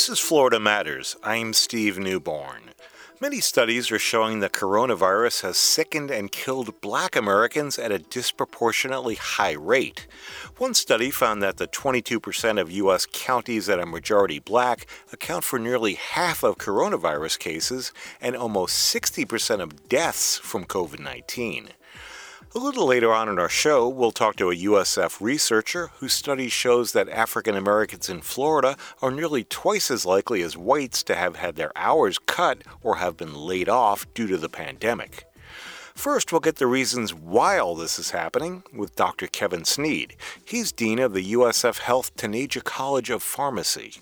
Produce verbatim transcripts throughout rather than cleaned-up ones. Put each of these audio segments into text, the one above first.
This is Florida Matters. I'm Steve Newborn. Many studies are showing that coronavirus has sickened and killed Black Americans at a disproportionately high rate. One study found that the twenty-two percent of U S counties that are majority Black account for nearly half of coronavirus cases and almost sixty percent of deaths from covid nineteen. A little later on in our show, we'll talk to a U S F researcher whose study shows that African Americans in Florida are nearly twice as likely as whites to have had their hours cut or have been laid off due to the pandemic. First, we'll get the reasons why all this is happening with Doctor Kevin Sneed. He's Dean of the U S F Health Taneja College of Pharmacy.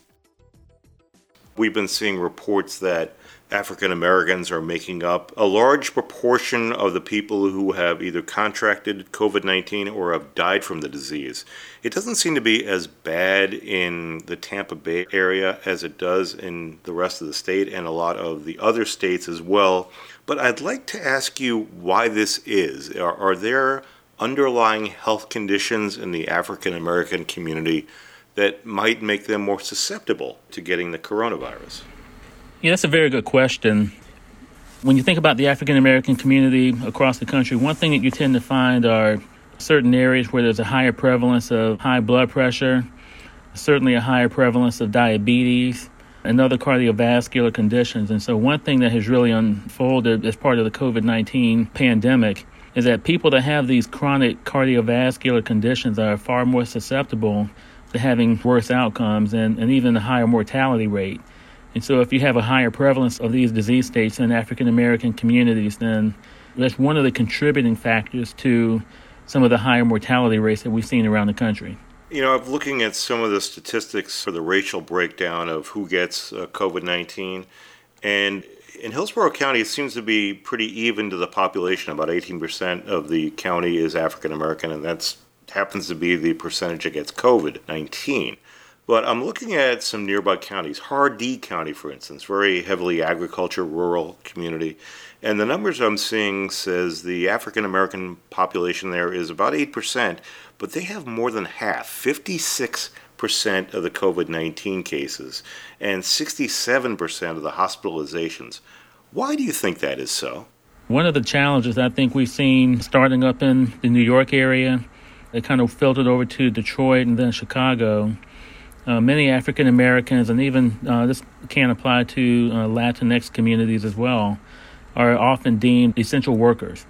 We've been seeing reports that African Americans are making up a large proportion of the people who have either contracted covid nineteen or have died from the disease. It doesn't seem to be as bad in the Tampa Bay area as it does in the rest of the state and a lot of the other states as well. But I'd like to ask you why this is. Are, are there underlying health conditions in the African American community that might make them more susceptible to getting the coronavirus? Yeah, that's a very good question. When you think about the African American community across the country, one thing that you tend to find are certain areas where there's a higher prevalence of high blood pressure, certainly a higher prevalence of diabetes, and other cardiovascular conditions. And so one thing that has really unfolded as part of the covid nineteen pandemic is that people that have these chronic cardiovascular conditions are far more susceptible to having worse outcomes and, and even a higher mortality rate. And so if you have a higher prevalence of these disease states in African American communities, then that's one of the contributing factors to some of the higher mortality rates that we've seen around the country. You know, I'm looking at some of the statistics for the racial breakdown of who gets uh, covid nineteen, and in Hillsborough County, it seems to be pretty even to the population. About eighteen percent of the county is African American, and that happens to be the percentage that gets covid nineteen. But I'm looking at some nearby counties, Hardee County, for instance, very heavily agriculture, rural community. And the numbers I'm seeing says the African-American population there is about eight percent, but they have more than half, fifty-six percent of the covid nineteen cases and sixty-seven percent of the hospitalizations. Why do you think that is so? One of the challenges I think we've seen starting up in the New York area, it kind of filtered over to Detroit and then Chicago. Uh, many African Americans, and even uh, this can apply to uh, Latinx communities as well, are often deemed essential workers.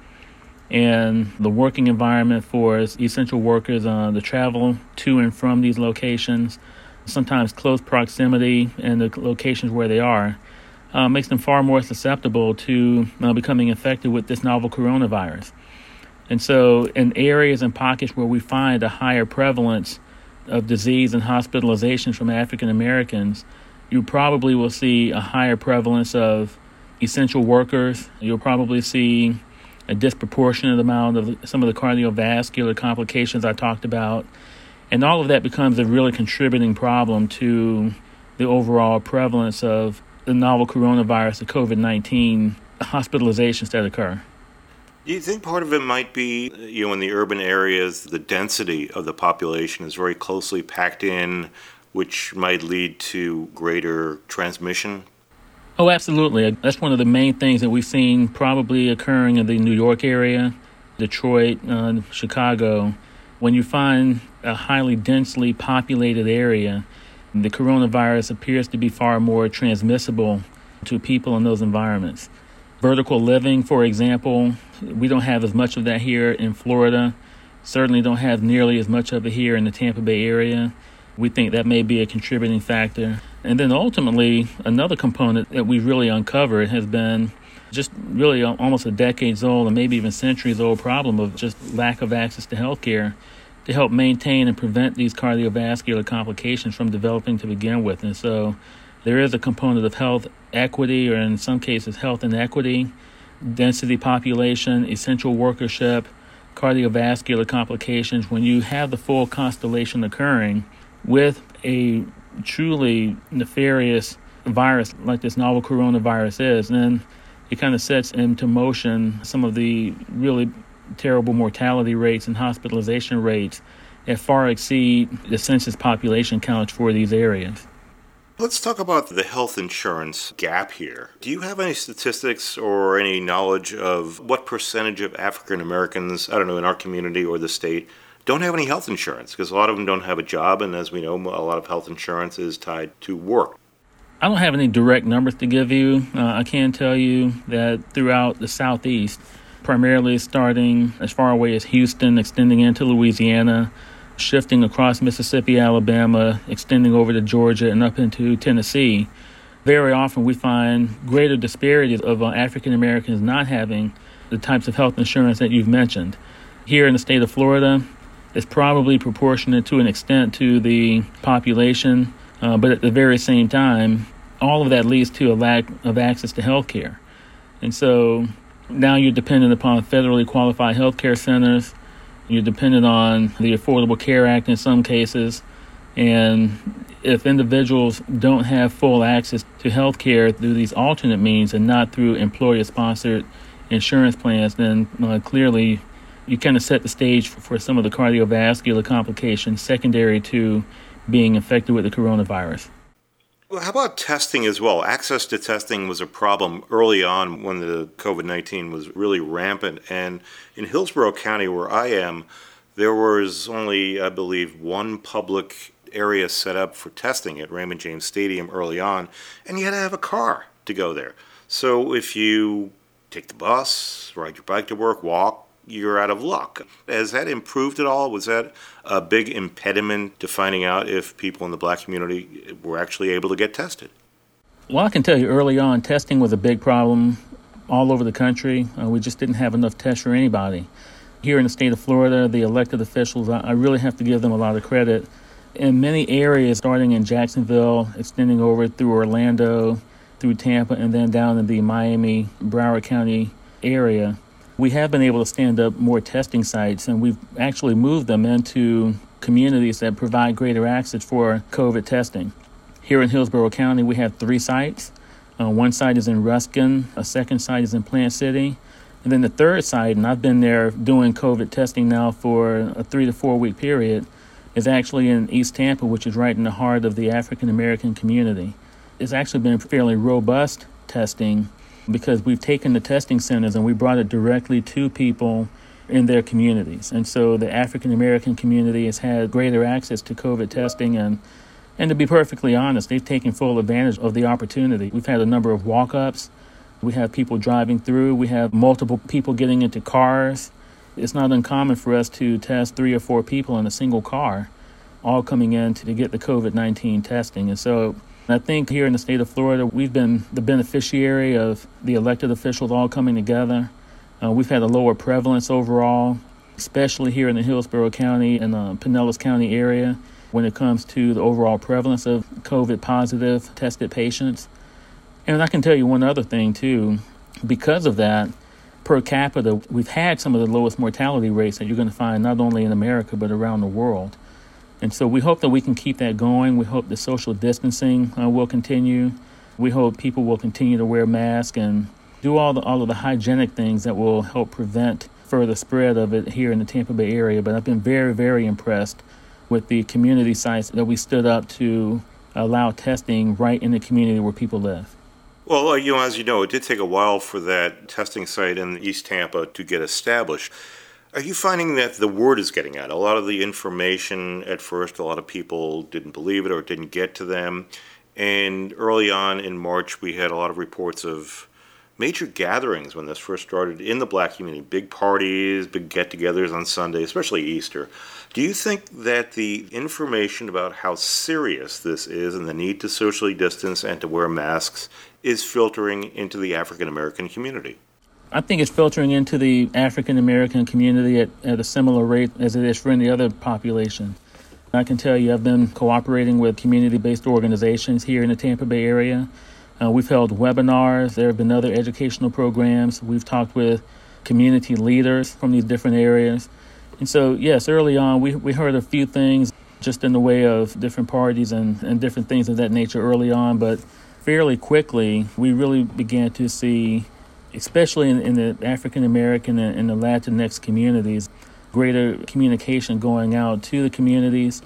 And the working environment for essential workers, uh, the travel to and from these locations, sometimes close proximity and the locations where they are, uh, makes them far more susceptible to uh, becoming infected with this novel coronavirus. And so in areas and pockets where we find a higher prevalence of disease and hospitalizations from African Americans, you probably will see a higher prevalence of essential workers. You'll probably see a disproportionate amount of some of the cardiovascular complications I talked about. And all of that becomes a really contributing problem to the overall prevalence of the novel coronavirus, the covid nineteen hospitalizations that occur. Do you think part of it might be, you know, in the urban areas, the density of the population is very closely packed in, which might lead to greater transmission? Oh, absolutely. That's one of the main things that we've seen probably occurring in the New York area, Detroit, uh, Chicago. When you find a highly densely populated area, the coronavirus appears to be far more transmissible to people in those environments. Vertical living, for example, we don't have as much of that here in Florida. Certainly don't have nearly as much of it here in the Tampa Bay area. We think that may be a contributing factor. And then ultimately, another component that we've really uncovered has been just really almost a decades old and maybe even centuries old problem of just lack of access to health care to help maintain and prevent these cardiovascular complications from developing to begin with. And so there is a component of health equity, or in some cases health inequity, density population, essential workership, cardiovascular complications. When you have the full constellation occurring with a truly nefarious virus like this novel coronavirus is, then it kind of sets into motion some of the really terrible mortality rates and hospitalization rates that far exceed the census population counts for these areas. Let's talk about the health insurance gap here. Do you have any statistics or any knowledge of what percentage of African Americans, I don't know, in our community or the state, don't have any health insurance? Because a lot of them don't have a job, and as we know, a lot of health insurance is tied to work. I don't have any direct numbers to give you. Uh, I can tell you that throughout the Southeast, primarily starting as far away as Houston, extending into Louisiana, shifting across Mississippi, Alabama, extending over to Georgia and up into Tennessee, very often we find greater disparities of uh, African Americans not having the types of health insurance that you've mentioned. Here in the state of Florida, it's probably proportionate to an extent to the population, uh, but at the very same time, all of that leads to a lack of access to health care. And so now you're dependent upon federally qualified health care centers. You're dependent on the Affordable Care Act in some cases. And if individuals don't have full access to health care through these alternate means and not through employer-sponsored insurance plans, then uh, clearly you kind of set the stage for, for some of the cardiovascular complications secondary to being infected with the coronavirus. Well, how about testing as well? Access to testing was a problem early on when the covid nineteen was really rampant. And in Hillsborough County, where I am, there was only, I believe, one public area set up for testing at Raymond James Stadium early on, and you had to have a car to go there. So if you take the bus, ride your bike to work, walk, you're out of luck. Has that improved at all? Was that a big impediment to finding out if people in the black community were actually able to get tested? Well, I can tell you early on, testing was a big problem all over the country. Uh, we just didn't have enough tests for anybody. Here in the state of Florida, the elected officials, I, I really have to give them a lot of credit. In many areas, starting in Jacksonville, extending over through Orlando, through Tampa, and then down in the Miami, Broward County area, we have been able to stand up more testing sites, and we've actually moved them into communities that provide greater access for COVID testing. Here in Hillsborough County, we have three sites. Uh, one site is in Ruskin, a second site is in Plant City, and then the third site, and I've been there doing COVID testing now for a three to four week period, is actually in East Tampa, which is right in the heart of the African American community. It's actually been fairly robust testing because we've taken the testing centers and we brought it directly to people in their communities. And so the African American community has had greater access to COVID testing, and and to be perfectly honest, they've taken full advantage of the opportunity. We've had a number of walk-ups. We have people driving through. We have multiple people getting into cars. It's not uncommon for us to test three or four people in a single car, all coming in to get the COVID nineteen testing. And so I think here in the state of Florida, we've been the beneficiary of the elected officials all coming together. Uh, we've had a lower prevalence overall, especially here in the Hillsborough County and the Pinellas County area when it comes to the overall prevalence of COVID-positive tested patients. And I can tell you one other thing, too. Because of that, per capita, we've had some of the lowest mortality rates that you're going to find not only in America but around the world. And so we hope that we can keep that going. We hope the social distancing uh, will continue. We hope people will continue to wear masks and do all the all of the hygienic things that will help prevent further spread of it here in the Tampa Bay area. But I've been very, very impressed with the community sites that we stood up to allow testing right in the community where people live. Well, you know, as you know, it did take a while for that testing site in East Tampa to get established. Are you finding that the word is getting out? A lot of the information at first, a lot of people didn't believe it or it didn't get to them. And early on in March, we had a lot of reports of major gatherings when this first started in the black community, big parties, big get-togethers on Sunday, especially Easter. Do you think that the information about how serious this is and the need to socially distance and to wear masks is filtering into the African American community? I think it's filtering into the African American community at, at a similar rate as it is for any other population. I can tell you I've been cooperating with community-based organizations here in the Tampa Bay area. Uh, we've held webinars. There have been other educational programs. We've talked with community leaders from these different areas. And so, yes, early on, we, we heard a few things just in the way of different parties and, and different things of that nature early on. But fairly quickly, we really began to see, especially in, in the African American and, and the Latinx communities, greater communication going out to the communities.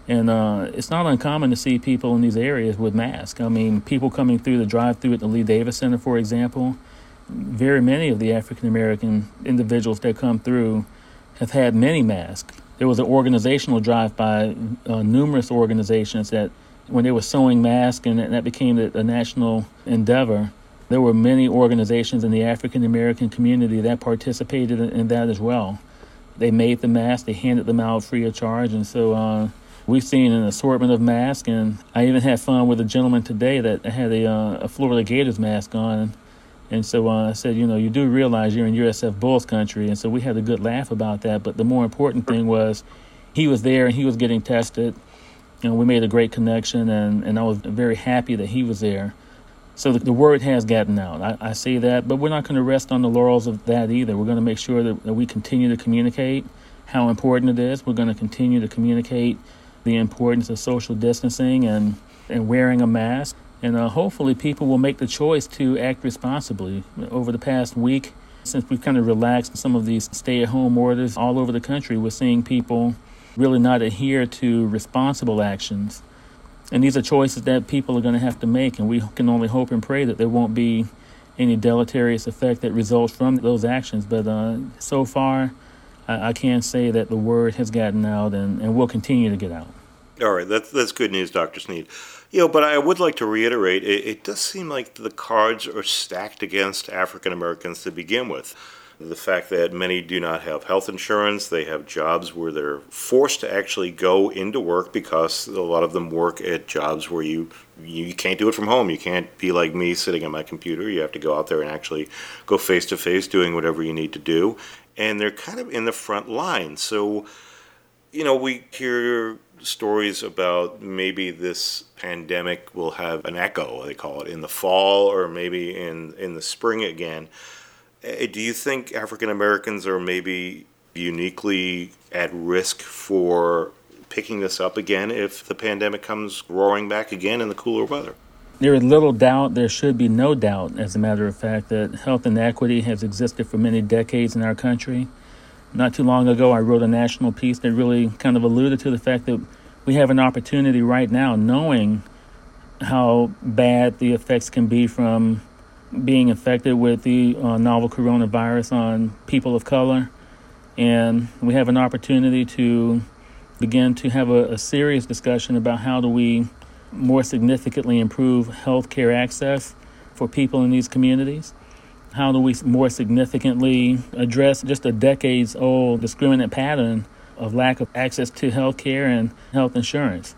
And uh, it's not uncommon to see people in these areas with masks. I mean, people coming through the drive-through at the Lee Davis Center, for example, very many of the African-American individuals that come through have had many masks. There was an organizational drive by uh, numerous organizations that when they were sewing masks, and that became a, a national endeavor, there were many organizations in the African-American community that participated in, in that as well. They made the masks, they handed them out free of charge, and so uh, we've seen an assortment of masks, and I even had fun with a gentleman today that had a, uh, a Florida Gators mask on. And so uh, I said, you know, you do realize you're in U S F Bulls country. And so we had a good laugh about that. But the more important thing was he was there and he was getting tested. You know, we made a great connection, and, and I was very happy that he was there. So the, the word has gotten out. I, I say that, but we're not going to rest on the laurels of that either. We're going to make sure that, that we continue to communicate how important it is. We're going to continue to communicate the importance of social distancing and, and wearing a mask. And uh, hopefully people will make the choice to act responsibly. Over the past week, since we've kind of relaxed some of these stay-at-home orders all over the country, we're seeing people really not adhere to responsible actions. And these are choices that people are going to have to make, and we can only hope and pray that there won't be any deleterious effect that results from those actions. But uh, so far, I, I can say that the word has gotten out and, and will continue to get out. All right, that's, that's good news, Doctor Sneed. You know, but I would like to reiterate, it, it does seem like the cards are stacked against African Americans to begin with. The fact that many do not have health insurance, they have jobs where they're forced to actually go into work because a lot of them work at jobs where you you can't do it from home. You can't be like me sitting at my computer. You have to go out there and actually go face to face doing whatever you need to do. And they're kind of in the front line. So, you know, we hear stories about maybe this pandemic will have an echo, they call it, in the fall or maybe in, in the spring again. Do you think African Americans are maybe uniquely at risk for picking this up again if the pandemic comes roaring back again in the cooler weather? There is little doubt, there should be no doubt, as a matter of fact, that health inequity has existed for many decades in our country. Not too long ago, I wrote a national piece that really kind of alluded to the fact that we have an opportunity right now, knowing how bad the effects can be from being infected with the uh, novel coronavirus on people of color. And we have an opportunity to begin to have a, a serious discussion about how do we more significantly improve health care access for people in these communities. How do we more significantly address just a decades-old discriminant pattern of lack of access to health care and health insurance?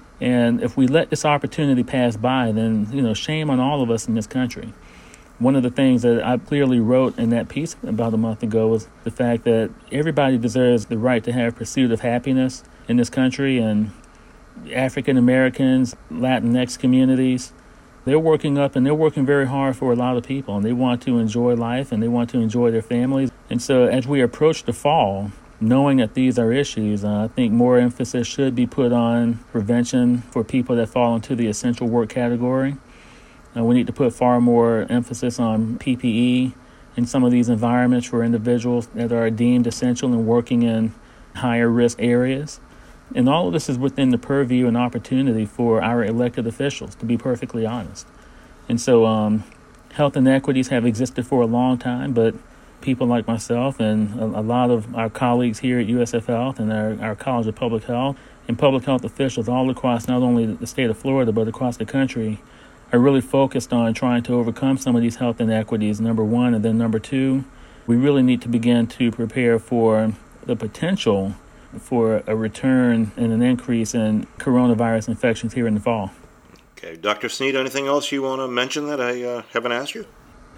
And if we let this opportunity pass by, then, you know, shame on all of us in this country. One of the things that I clearly wrote in that piece about a month ago was the fact that everybody deserves the right to have pursuit of happiness in this country, and African Americans, Latinx communities, they're working up and they're working very hard for a lot of people, and they want to enjoy life and they want to enjoy their families. And so as we approach the fall, knowing that these are issues, uh, I think more emphasis should be put on prevention for people that fall into the essential work category. Uh, we need to put far more emphasis on P P E in some of these environments for individuals that are deemed essential and working in higher risk areas. And all of this is within the purview and opportunity for our elected officials, to be perfectly honest. And so um, health inequities have existed for a long time, but people like myself and a, a lot of our colleagues here at U S F Health and our, our College of Public Health and public health officials all across not only the state of Florida, but across the country are really focused on trying to overcome some of these health inequities, number one. And then number two, we really need to begin to prepare for the potential for a return and an increase in coronavirus infections here in the fall. Okay. Doctor Sneed, anything else you want to mention that I uh, haven't asked you?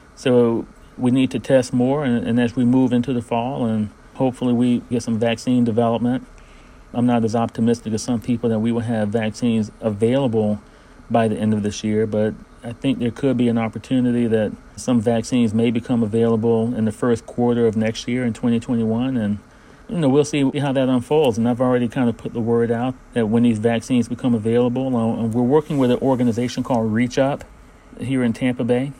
So we need to test more, and, and as we move into the fall, and hopefully we get some vaccine development. I'm not as optimistic as some people that we will have vaccines available by the end of this year, but I think there could be an opportunity that some vaccines may become available in the first quarter of next year in twenty twenty-one, and you know, we'll see how that unfolds. And I've already kind of put the word out that when these vaccines become available, uh, and we're working with an organization called Reach Up here in Tampa Bay,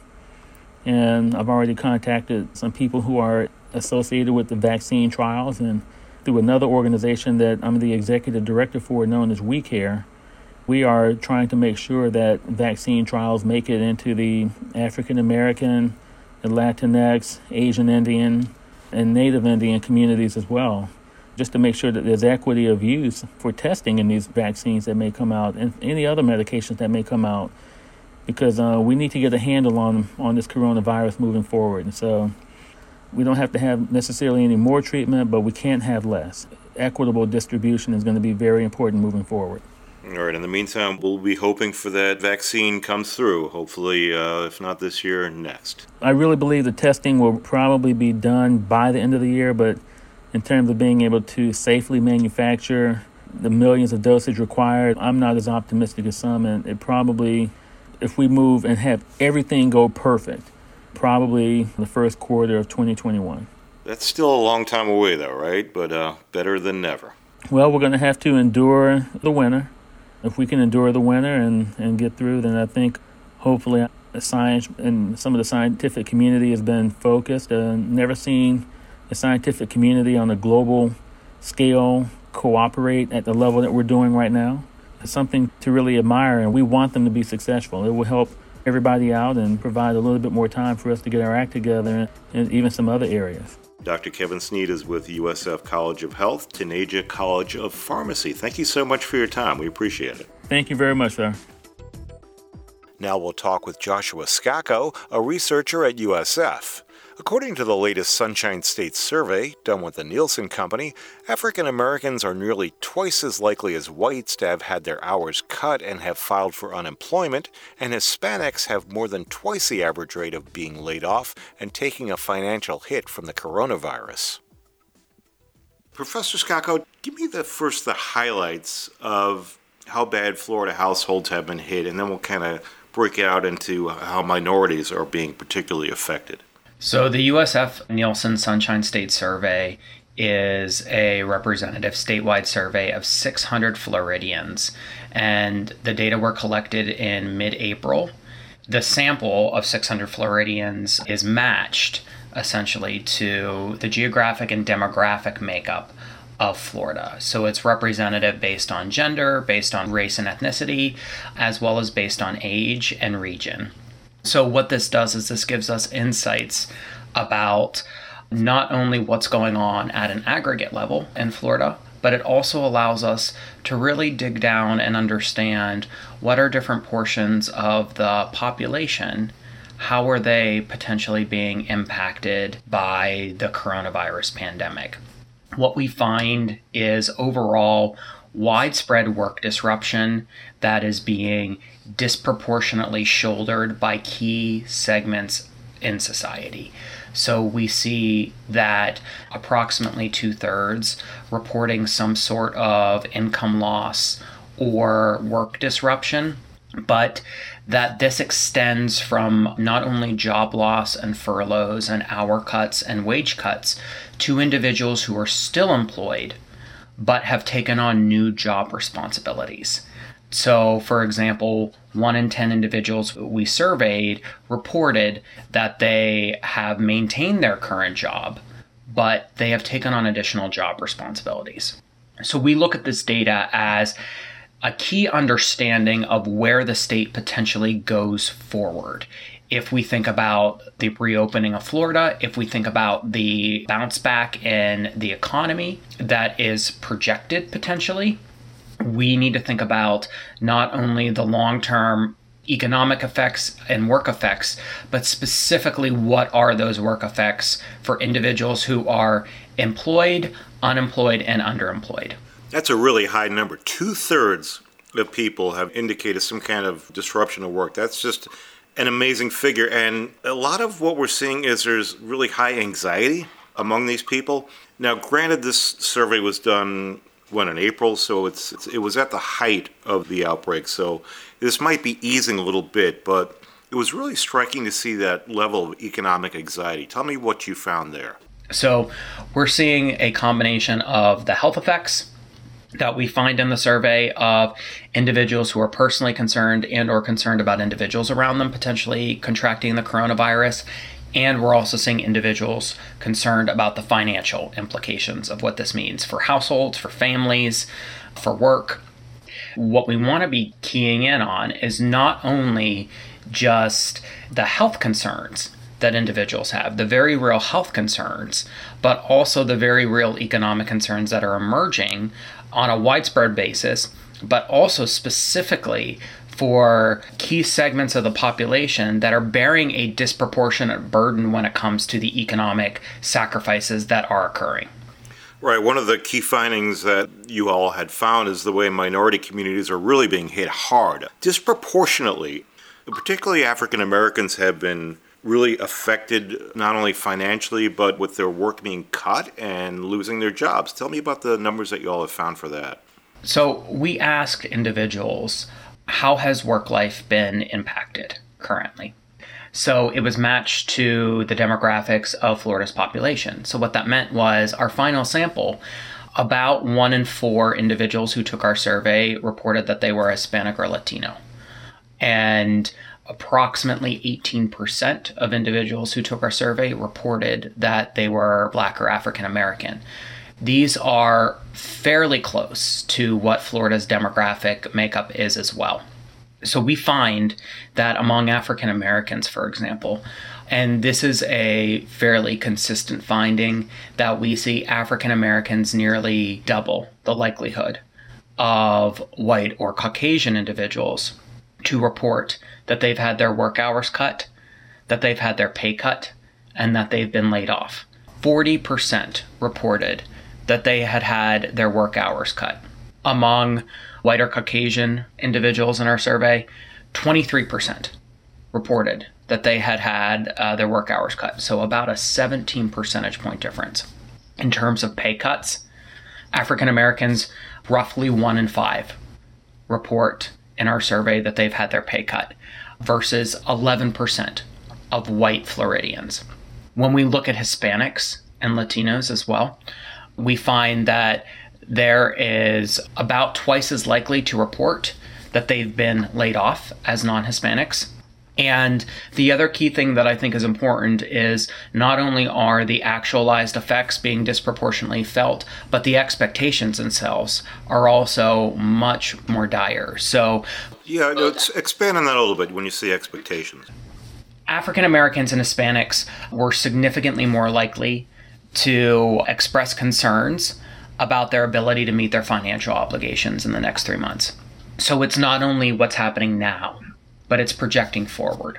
and I've already contacted some people who are associated with the vaccine trials, and through another organization that I'm the executive director for, known as WeCare. We are trying to make sure that vaccine trials make it into the African American, the Latinx, Asian Indian, and Native Indian communities as well, just to make sure that there's equity of use for testing in these vaccines that may come out and any other medications that may come out, because uh, we need to get a handle on, on this coronavirus moving forward. And so we don't have to have necessarily any more treatment, but we can't have less. Equitable distribution is going to be very important moving forward. All right. In the meantime, we'll be hoping for that vaccine comes through, hopefully, uh, if not this year, next. I really believe the testing will probably be done by the end of the year, but in terms of being able to safely manufacture the millions of dosage required, I'm not as optimistic as some. And it probably, if we move and have everything go perfect, probably the first quarter of twenty twenty-one. That's still a long time away, though, right? But uh, better than never. Well, we're going to have to endure the winter. If we can endure the winter and, and get through, then I think hopefully the science and some of the scientific community has been focused. Uh, never seen the scientific community on a global scale cooperate at the level that we're doing right now. It's something to really admire, and we want them to be successful. It will help everybody out and provide a little bit more time for us to get our act together in even some other areas. Doctor Kevin Snead is with U S F College of Health, Tanaja College of Pharmacy. Thank you so much for your time. We appreciate it. Thank you very much, sir. Now we'll talk with Joshua Scacco, a researcher at U S F. According to the latest Sunshine State survey done with the Nielsen Company, African Americans are nearly twice as likely as whites to have had their hours cut and have filed for unemployment, and Hispanics have more than twice the average rate of being laid off and taking a financial hit from the coronavirus. Professor Scacco, give me the first the highlights of how bad Florida households have been hit, and then we'll kind of break it out into how minorities are being particularly affected. So the U S F Nielsen Sunshine State Survey is a representative statewide survey of six hundred Floridians, and the data were collected in mid-April. The sample of six hundred Floridians is matched essentially to the geographic and demographic makeup of Florida. So it's representative based on gender, based on race and ethnicity, as well as based on age and region. So what this does is this gives us insights about not only what's going on at an aggregate level in Florida, but it also allows us to really dig down and understand what are different portions of the population, how are they potentially being impacted by the coronavirus pandemic. What we find is overall widespread work disruption that is being disproportionately shouldered by key segments in society. So we see that approximately two-thirds reporting some sort of income loss or work disruption, but that this extends from not only job loss and furloughs and hour cuts and wage cuts to individuals who are still employed but have taken on new job responsibilities. So, for example, one in ten individuals we surveyed reported that they have maintained their current job, but they have taken on additional job responsibilities. So we look at this data as a key understanding of where the state potentially goes forward. If we think about the reopening of Florida, if we think about the bounce back in the economy that is projected potentially, we need to think about not only the long-term economic effects and work effects, but specifically what are those work effects for individuals who are employed, unemployed, and underemployed. That's a really high number. Two-thirds of people have indicated some kind of disruption of work. That's just an amazing figure. And a lot of what we're seeing is there's really high anxiety among these people. Now, granted, this survey was done, when, in April, so it's, it's it was at the height of the outbreak. So this might be easing a little bit, but it was really striking to see that level of economic anxiety. Tell me what you found there. So we're seeing a combination of the health effects that we find in the survey of individuals who are personally concerned and or concerned about individuals around them potentially contracting the coronavirus, And we're also seeing individuals concerned about the financial implications of what this means for households, for families, for work. What we want to be keying in on is not only just the health concerns that individuals have, the very real health concerns, but also the very real economic concerns that are emerging on a widespread basis, but also specifically for key segments of the population that are bearing a disproportionate burden when it comes to the economic sacrifices that are occurring. Right. One of the key findings that you all had found is the way minority communities are really being hit hard, disproportionately. Particularly African Americans have been really affected not only financially, but with their work being cut and losing their jobs. Tell me about the numbers that you all have found for that. So we asked individuals, how has work life been impacted currently? So it was matched to the demographics of Florida's population. So what that meant was our final sample, about one in four individuals who took our survey reported that they were Hispanic or Latino. And approximately eighteen percent of individuals who took our survey reported that they were Black or African American. These are fairly close to what Florida's demographic makeup is as well. So we find that among African Americans, for example, and this is a fairly consistent finding, that we see African Americans nearly double the likelihood of white or Caucasian individuals to report that they've had their work hours cut, that they've had their pay cut, and that they've been laid off. forty percent reported that they had had their work hours cut. Among white or Caucasian individuals in our survey, twenty-three percent reported that they had had uh, their work hours cut. So about a seventeen percentage point difference. In terms of pay cuts, African Americans, roughly one in five, report in our survey that they've had their pay cut versus eleven percent of white Floridians. When we look at Hispanics and Latinos as well, we find that there is about twice as likely to report that they've been laid off as non-Hispanics. And the other key thing that I think is important is not only are the actualized effects being disproportionately felt, but the expectations themselves are also much more dire. So, yeah, no, expand on that a little bit when you say expectations. African Americans and Hispanics were significantly more likely to express concerns about their ability to meet their financial obligations in the next three months. So it's not only what's happening now, but it's projecting forward.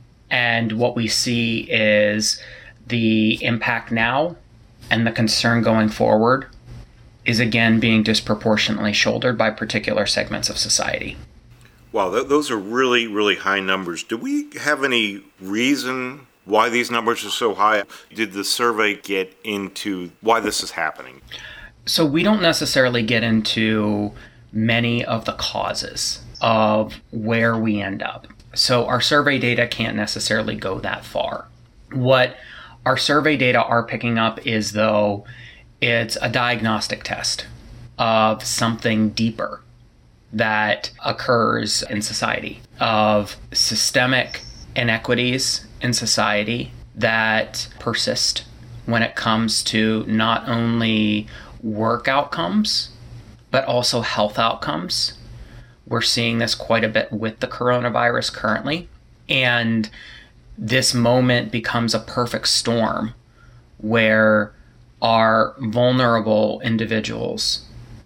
And what we see is the impact now and the concern going forward is again being disproportionately shouldered by particular segments of society. Wow, th- those are really, really high numbers. Do we have any reason why these numbers are so high? Did the survey get into why this is happening? So we don't necessarily get into many of the causes of where we end up. So our survey data can't necessarily go that far. What our survey data are picking up is, though, it's a diagnostic test of something deeper that occurs in society, of systemic inequities in society that persist when it comes to not only work outcomes, but also health outcomes. We're seeing this quite a bit with the coronavirus currently. And this moment becomes a perfect storm where our vulnerable individuals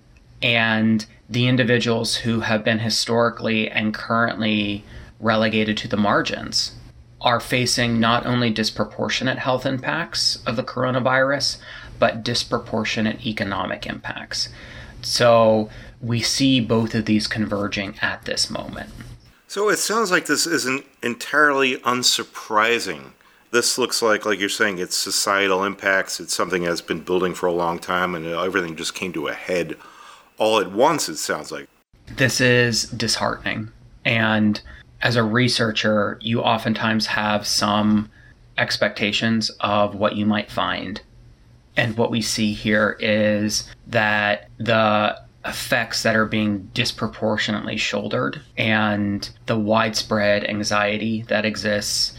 and the individuals who have been historically and currently relegated to the margins are facing not only disproportionate health impacts of the coronavirus, but disproportionate economic impacts. So we see both of these converging at this moment. So it sounds like this isn't entirely unsurprising. This looks like, like you're saying, it's societal impacts. It's something that's been building for a long time, and everything just came to a head all at once, it sounds like. This is disheartening. And as a researcher, you oftentimes have some expectations of what you might find. And what we see here is that the effects that are being disproportionately shouldered and the widespread anxiety that exists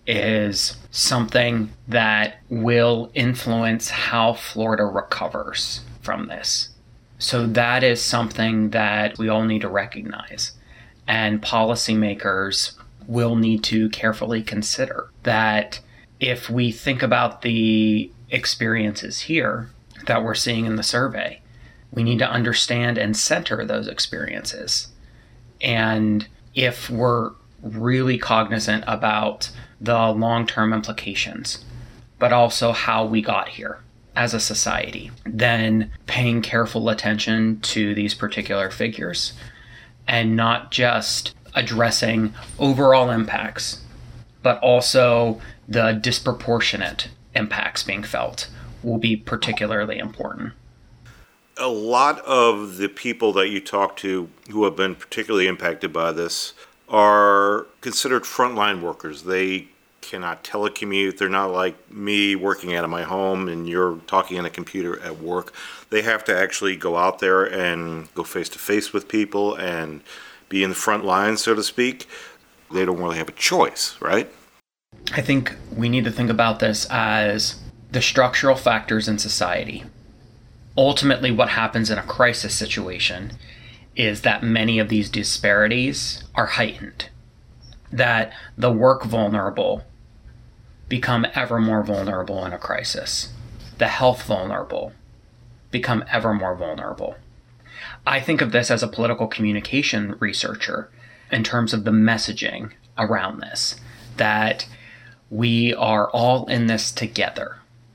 is something that will influence how Florida recovers from this. So that is something that we all need to recognize. And policymakers will need to carefully consider that if we think about the experiences here that we're seeing in the survey, we need to understand and center those experiences. And if we're really cognizant about the long-term implications, but also how we got here as a society, then paying careful attention to these particular figures and not just addressing overall impacts, but also the disproportionate impacts being felt will be particularly important. A lot of the people that you talk to who have been particularly impacted by this are considered frontline workers. They cannot telecommute. They're not like me working out of my home and you're talking on a computer at work. They have to actually go out there and go face to face with people and be in the front line, so to speak. They don't really have a choice, right? I think we need to think about this as the structural factors in society. Ultimately, what happens in a crisis situation is that many of these disparities are heightened, that the work vulnerable become ever more vulnerable in a crisis, the health vulnerable become ever more vulnerable. I think of this as a political communication researcher in terms of the messaging around this, that we are all in this together.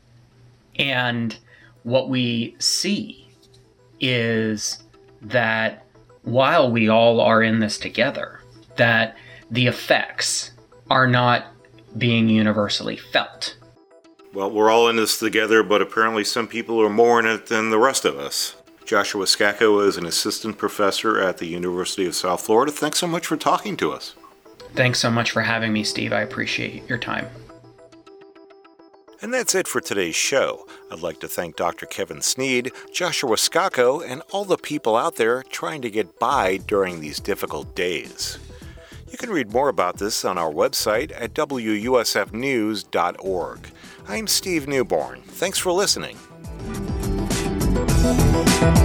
And what we see is that while we all are in this together, that the effects are not being universally felt. Well, we're all in this together, but apparently some people are more in it than the rest of us. Joshua Scacco is an assistant professor at the University of South Florida. Thanks so much for talking to us. Thanks so much for having me, Steve. I appreciate your time. And that's it for today's show. I'd like to thank Doctor Kevin Sneed, Joshua Scacco, and all the people out there trying to get by during these difficult days. You can read more about this on our website at w u s f news dot org. I'm Steve Newborn. Thanks for listening.